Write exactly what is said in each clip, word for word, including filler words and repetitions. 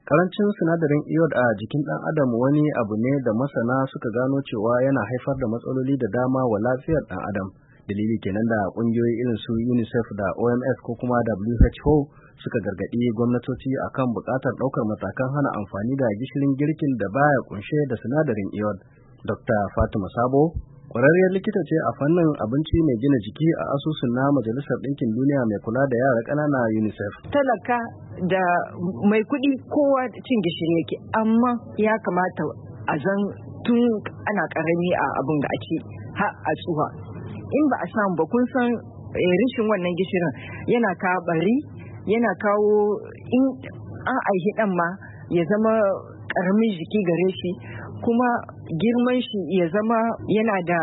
Karancin sinadarin iod a jikin ɗan adam wani abu ne da masana suka gano cewa yana haifar da matsaloli da dama wa lafiyar ɗan adam. Dalili kenan da ƙungiyoyi irin su UNICEF da O M S ko kuma W H O suka gargaɗi gwamnatoci akan buƙatar ɗaukar matakan hana amfani da gishirin girkin da baya kunshe da sinadarin iod. Dr. Fatima Sabo ƙwararriyar likita ce a fannin abinci mai gina jiki a asusun na Majalisar Ɗinkin Duniya mai kula da yara ƙanana UNICEF. Talaka da mai kuɗi kowa cin gishiri yake, amma ya kamata a zan tun ana ƙarami a abin da ake ha a tsuha. In ba a samu ba, kun san rishin wannan gishirin yana kawo bari, yana kawo in an aihi ɗan ma ya zama ƙaramin jiki gare shi, kuma girman shi ya zama yana da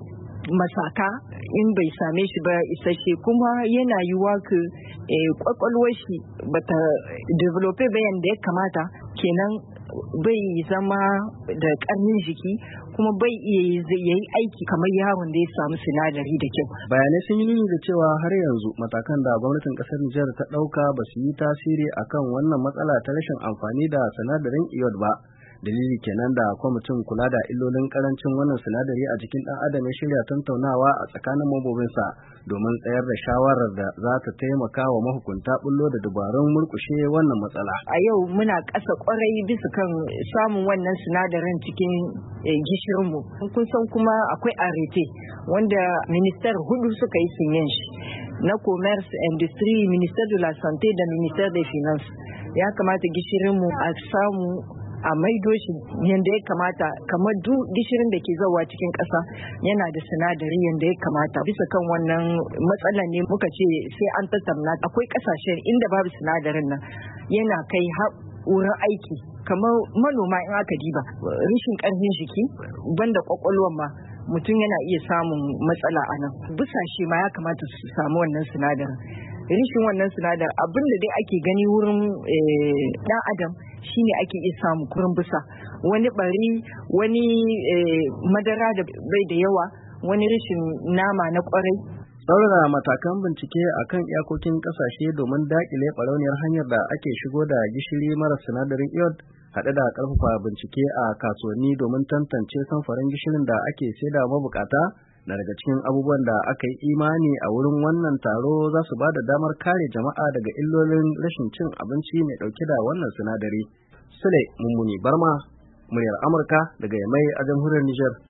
masaka in bai same shi ba isasshe, kuma yana yiwuwa ku kwakwalwar shi bata develop ba yanda ya kamata, kenan bai zama da karnin jiki, kuma bai iya yi aiki kamar yaron da ya samu sinadari da kyau. Bayanai sun yi nuni da cewa har yanzu matakan da gwamnatin kasar Nijar ta ɗauka ba su yi tasiri akan wannan matsala ta rashin amfani da sinadarin iod ba. Dalili kenan da kwamitin kula da illolin karancin wannan sinadari a jikin ɗan adam ya shirya tattaunawa a tsakanin mambobinsa domin tsayar da shawarar da za ta taimaka wa mahukunta bullo da dabarun murkushe wannan matsala. A yau muna ƙasa ƙwarai bisa kan samun wannan sinadarin cikin gishirinmu. Kun san kuma akwai arete wanda minister hudu suka yi sinyen shi na commerce, industry, minister de la santé da minister des finances. Ya kamata gishirinmu a samu a maido shi yadda ya kamata, kamar duk gishirin da ke zauwa cikin ƙasa yana da sinadari yadda ya kamata. Bisa kan wannan matsalar ne muka ce sai an tattauna. Akwai ƙasashen inda babu sinadarin nan yana kai wurin aiki, kamar manoma in aka diba rishin ƙarfin jiki banda ƙwaƙwalwar ma mutum yana iya samun matsala a nan. Busashe ma ya kamata su samu wannan sinadarin. Rishin wannan sinadar abin da dai ake gani wurin dan adam shine ake iya samu kurin bisa, wani bari, wani madara da bai da yawa, wani rishin nama na kwarai. Tsaurara matakan bincike akan iyakokin kasashe domin dakile barauniyar hanyar da ake shigo da gishiri mara sinadarin iod, haɗe da ƙarfafa bincike a kasuwanni domin tantance samfarin gishirin da ake saida mabukata na daga cikin abubuwan da aka yi imani a wurin wannan taro za su ba da damar kare jama'a daga illolin rashin cin abinci mai ɗauke da wannan sinadari. Sule Mummuni Barma, muryar Amurka daga Yamai a jamhuriyar Nijar.